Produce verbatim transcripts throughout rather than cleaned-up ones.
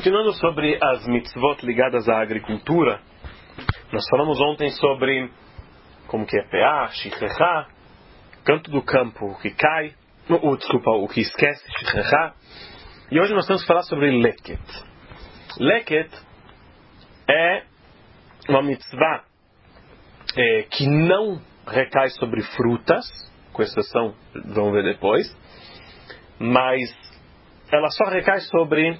Continuando sobre as mitzvot ligadas à agricultura, nós falamos ontem sobre como que é peá, shichechá, canto do campo, o que cai, ou, desculpa, o que esquece, shichechá, e hoje nós temos que falar sobre leket. Leket é uma mitzvah é, que não recai sobre frutas, com exceção, vamos ver depois, mas ela só recai sobre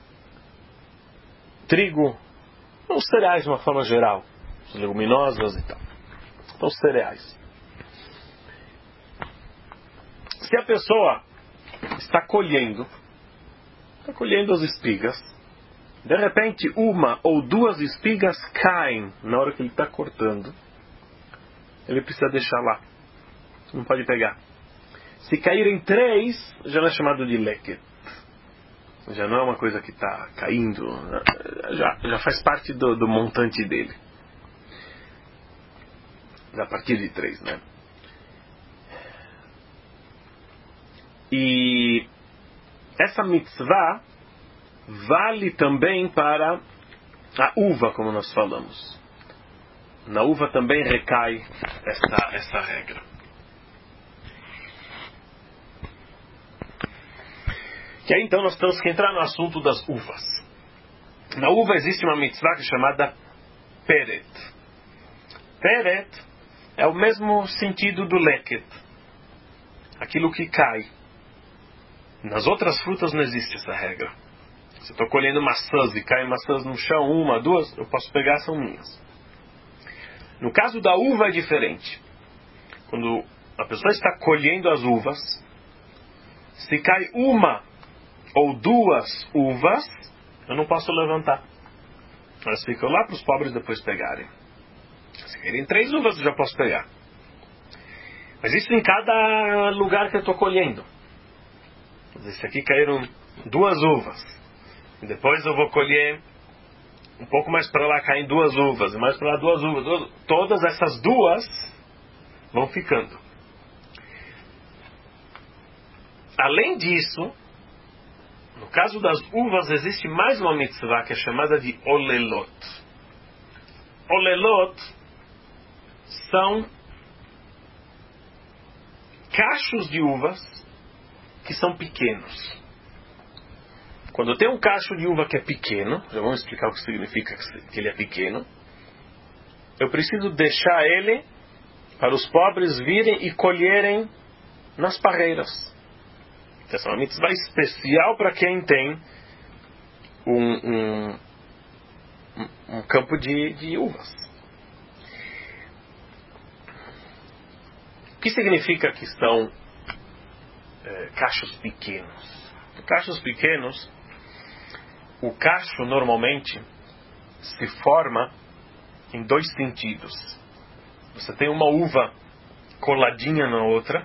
trigo, os cereais de uma forma geral, leguminosas e tal. Então, cereais. Se a pessoa está colhendo, está colhendo as espigas, de repente uma ou duas espigas caem na hora que ele está cortando, ele precisa deixar lá. Não pode pegar. Se caírem três, já não é chamado de leket. Já não é uma coisa que está caindo, já, já faz parte do, do montante dele. A partir de três, né? E essa mitzvah vale também para a uva, como nós falamos. Na uva também recai essa, essa regra. E aí então nós temos que entrar no assunto das uvas. Na uva existe uma mitzvah que é chamada peret. Peret é o mesmo sentido do leket. Aquilo que cai. Nas outras frutas não existe essa regra. Se eu estou colhendo maçãs e caem maçãs no chão, uma, duas, eu posso pegar, são minhas. No caso da uva é diferente. Quando a pessoa está colhendo as uvas, se cai uma ou duas uvas, eu não posso levantar. Elas ficam lá para os pobres depois pegarem. Se caírem três uvas, eu já posso pegar. Mas isso em cada lugar que eu estou colhendo. Se aqui caíram duas uvas, e depois eu vou colher um pouco mais para lá, caem duas uvas, e mais para lá duas uvas, duas, todas essas duas vão ficando. Além disso, no caso das uvas, existe mais uma mitzvah que é chamada de olelot. Olelot são cachos de uvas que são pequenos. Quando tem um cacho de uva que é pequeno, já vamos explicar o que significa que ele é pequeno, eu preciso deixar ele para os pobres virem e colherem nas parreiras. Essa é uma mitzvah especial para quem tem um, um, um campo de, de uvas. O que significa que são é, cachos pequenos? Cachos pequenos, o cacho normalmente se forma em dois sentidos. Você tem uma uva coladinha na outra,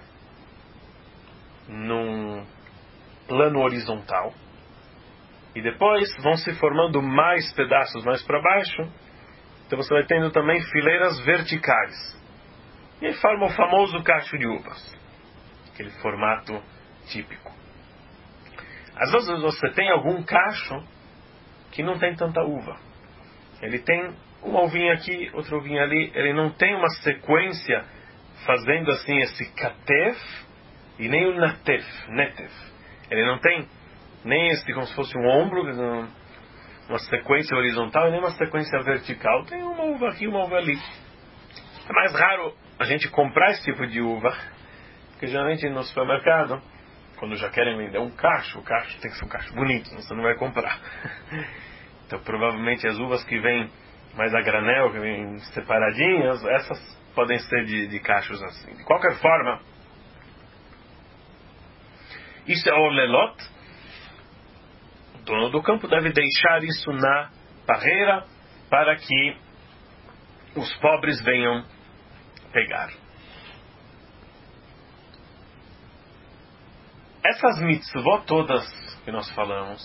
num plano horizontal, e depois vão se formando mais pedaços mais para baixo, então você vai tendo também fileiras verticais, e aí forma o famoso cacho de uvas, aquele formato típico. Às vezes você tem algum cacho que não tem tanta uva, ele tem uma uvinha aqui, outra uvinha ali, ele não tem uma sequência fazendo assim esse katef e nem o natef, netef. Ele não tem nem esse, como se fosse um ombro, uma sequência horizontal, e nem uma sequência vertical. Tem uma uva aqui, uma uva ali. É mais raro a gente comprar esse tipo de uva, porque geralmente no supermercado, quando já querem vender um cacho, o cacho tem que ser um cacho bonito, senão você não vai comprar. Então provavelmente as uvas que vêm mais a granel, que vêm separadinhas, essas podem ser de, de cachos assim. De qualquer forma, isso é o olelot. O dono do campo deve deixar isso na parreira para que os pobres venham pegar. Essas mitzvot todas que nós falamos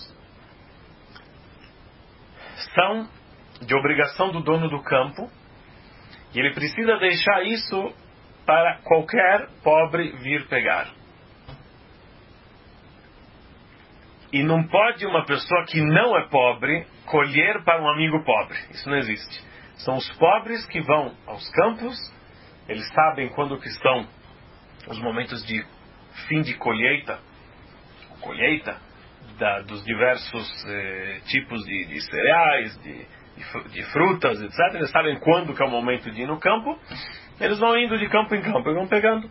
são de obrigação do dono do campo, e ele precisa deixar isso para qualquer pobre vir pegar. E não pode uma pessoa que não é pobre colher para um amigo pobre. Isso não existe. São os pobres que vão aos campos, eles sabem quando que estão os momentos de fim de colheita, colheita da, dos diversos eh, tipos de, de cereais, de, de, de frutas, etcétera. Eles sabem quando que é o momento de ir no campo. Eles vão indo de campo em campo e vão pegando.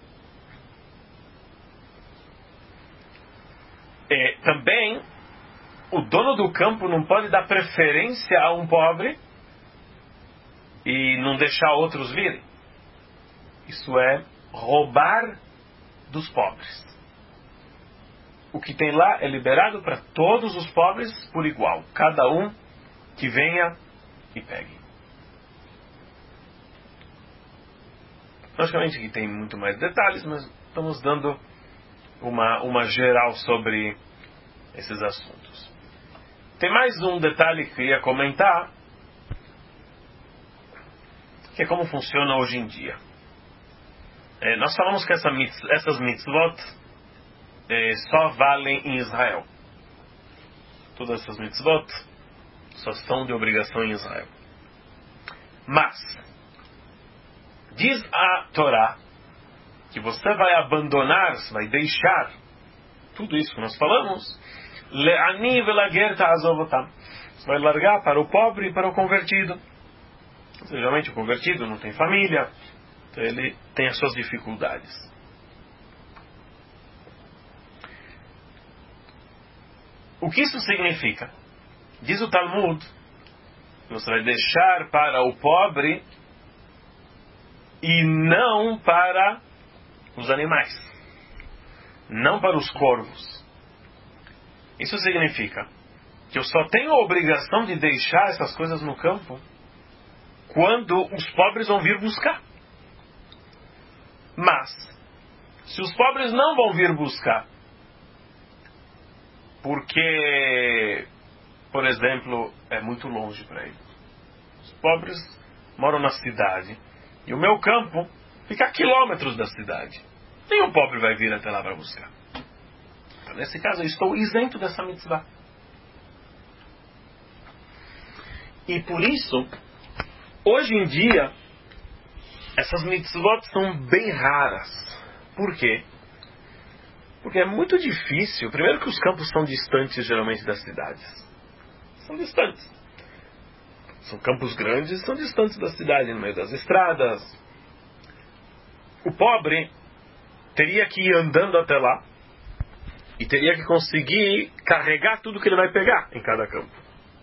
E, também, o dono do campo não pode dar preferência a um pobre e não deixar outros virem. Isso é roubar dos pobres. O que tem lá é liberado para todos os pobres por igual. Cada um que venha e pegue. Logicamente que tem muito mais detalhes, mas estamos dando uma, uma geral sobre esses assuntos. Tem mais um detalhe que eu queria comentar, que é como funciona hoje em dia. É, nós falamos que essa mitz, essas mitzvot é, só valem em Israel. Todas essas mitzvot só são de obrigação em Israel. Mas diz a Torá que você vai abandonar, vai deixar tudo isso que nós falamos. Le'ani velager ta'azovotam. Você vai largar para o pobre e para o convertido. Geralmente o convertido não tem família, então ele tem as suas dificuldades. O que isso significa? Diz o Talmud que você vai deixar para o pobre e não para os animais, não para os corvos. Isso significa que eu só tenho a obrigação de deixar essas coisas no campo quando os pobres vão vir buscar. Mas, se os pobres não vão vir buscar, porque, por exemplo, é muito longe para eles. Os pobres moram na cidade e o meu campo fica a quilômetros da cidade. Nenhum pobre vai vir até lá para buscar. Então, nesse caso, eu estou isento dessa mitzvah. E por isso, hoje em dia, essas mitzvot são bem raras. Por quê? Porque é muito difícil. Primeiro que os campos são distantes, geralmente, das cidades. São distantes. São campos grandes, são distantes da cidade, no meio das estradas. O pobre teria que ir andando até lá e teria que conseguir carregar tudo que ele vai pegar em cada campo.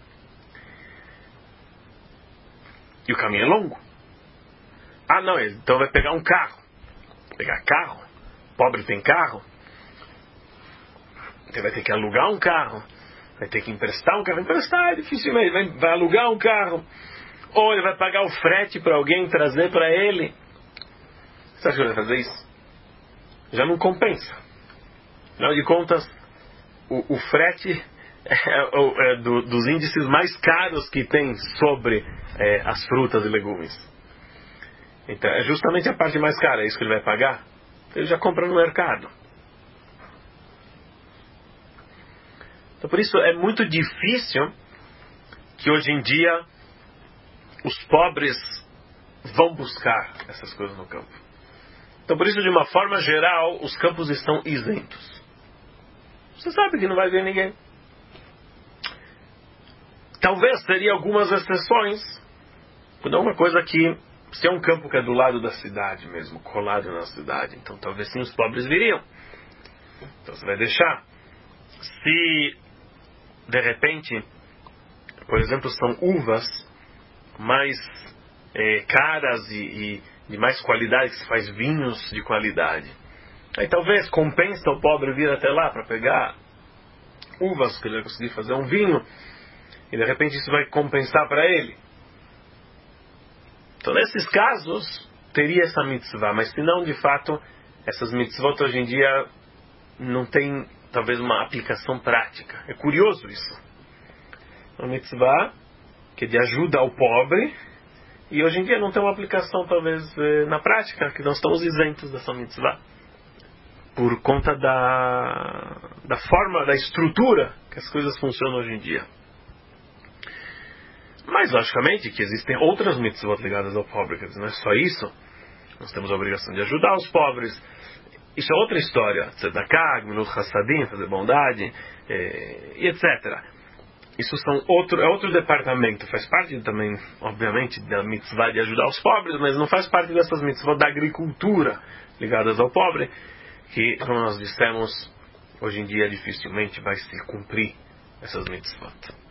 E o caminho é longo. Ah, não, então vai pegar um carro. Pegar carro. Pobre tem carro. Então vai ter que alugar um carro. Vai ter que emprestar um carro. Emprestar é difícil mesmo. Vai, vai alugar um carro. Ou ele vai pagar o frete para alguém trazer para ele. Você acha que ele vai fazer isso? Já não compensa. Afinal de contas, o, o frete é, é, é do, dos índices mais caros que tem sobre é, as frutas e legumes. Então, é justamente a parte mais cara. É isso que ele vai pagar. Ele já compra no mercado. Então, por isso, é muito difícil que hoje em dia os pobres vão buscar essas coisas no campo. Então, por isso, de uma forma geral, os campos estão isentos. Você sabe que não vai ver ninguém. Talvez teria algumas exceções. Quando é uma coisa que, se é um campo que é do lado da cidade mesmo, colado na cidade, então talvez sim os pobres viriam. Então você vai deixar. Se, de repente, por exemplo, são uvas mais é, caras e, e de mais qualidade, que se faz vinhos de qualidade, aí talvez compensa o pobre vir até lá para pegar uvas, que ele vai conseguir fazer um vinho, e de repente isso vai compensar para ele. Então, nesses casos, teria essa mitzvah, mas se não, de fato, essas mitzvot hoje em dia não tem, talvez, uma aplicação prática. É curioso isso. Uma mitzvah que é de ajuda ao pobre, e hoje em dia não tem uma aplicação, talvez, na prática, que nós estamos isentos dessa mitzvah. por conta da, da forma, da estrutura que as coisas funcionam hoje em dia. Mas, logicamente, que existem outras mitzvot ligadas ao pobre, quer dizer, não é só isso. Nós temos a obrigação de ajudar os pobres. Isso é outra história. Tzedakah, Gmilut Hassadim, fazer bondade, eh, e etcétera. Isso são outro, é outro departamento. Faz parte também, obviamente, da mitzvah de ajudar os pobres, mas não faz parte dessas mitzvot da agricultura ligadas ao pobre, que, como nós dissemos, hoje em dia dificilmente vai se cumprir essas mitzvot.